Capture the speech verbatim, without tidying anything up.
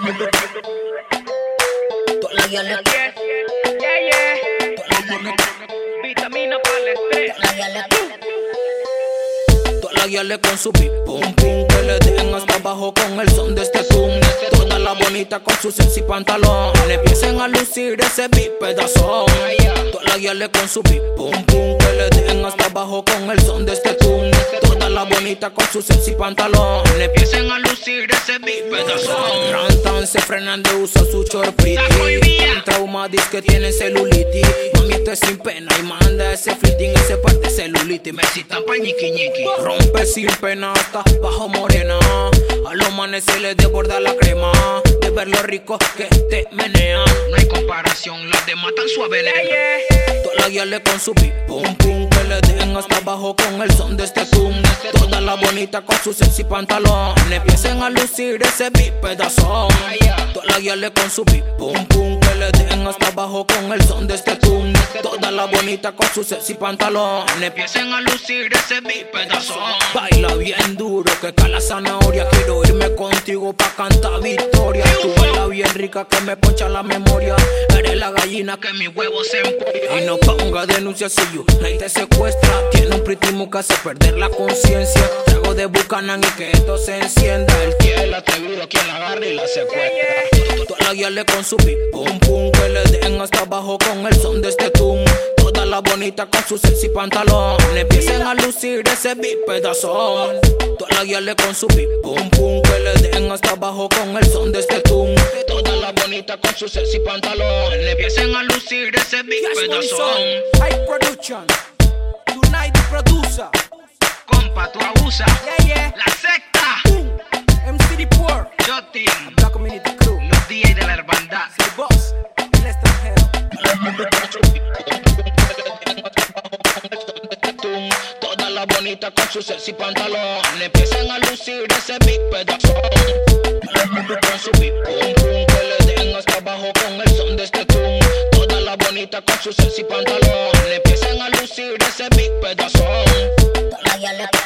Toda la guía le Yeah, yeah. Vitamina para el estrés. Toda la guía le Toda la guía le con su pip pum pum. Que le den hasta abajo con el son de este tum. Toda la bonita con su sexy pantalón. Le empiecen a lucir ese beat pedazón. Toda la guía le con su pip pum pum. Que le den hasta abajo con el son de este tum. Toda la bonita con su sexy pantalón. Le empiecen a lucir ese beat pedazón. Rantan se frenan de uso su short pretty. Un trauma dice que tiene celulitis. Mami, esto es sin pena y manda ese fleeting, ese parte celulitis. Me citan pa' ñiqui ñiqui. Rompe sin pena hasta bajo morena. A los manes se les desborda la crema. De ver lo rico que te menea. No hay comparación, las demás tan suaves. Toda la guía le con su pip pum pum. Que le den hasta abajo con el son de este tum. Toda la bonita con su sexy pantalón. Le empiecen a lucir ese beat pedazón. Toda la guía le con su pip pum pum. Que le den hasta abajo con el son de este tum. Toda la bonita con su sexy pantalón. Le empiecen a lucir ese beat pedazón. Baila bien duro que cala zanahoria. Quiero irme contigo pa' cantar victoria. Tú baila bien rica que me poncha la memoria. Eres la gallina que mi huevo se empolla. Y no ponga denuncia si you nadie te secuestra. Tiene un pritimu que hace perder la conciencia. Trago de Buchanan y que esto se encienda. El El atrevido quien la agarra y la secuestra. Toda la guía le con su pip pum pum. Que le den hasta abajo con el son de este tum. Toda la bonita con su sexy pantalón. Le empiecen a lucir ese beat pedazón. Toda la guía le con su pip pum pum. Que le den hasta abajo con el son de este tum. Toda la bonita con su sexy pantalón. Le empiecen a lucir ese beat pedazón. High production. Tonight the producer. Compa, tú abusas. Yeah, yeah. La secta. Boom. M C D Poor. Jotin. Black Community Crew. Los D J de la hermandad. The boss. El extranjero. Toda la bonita con su sexy pantalón. Le empiezan a lucir ese beat pedazón. Con su beat pum pum. Que le den hasta abajo con el son de este tum. Toda la bonita con su sexy pantalón. Le empiezan a lucir ese beat pedazón. Toda la guía le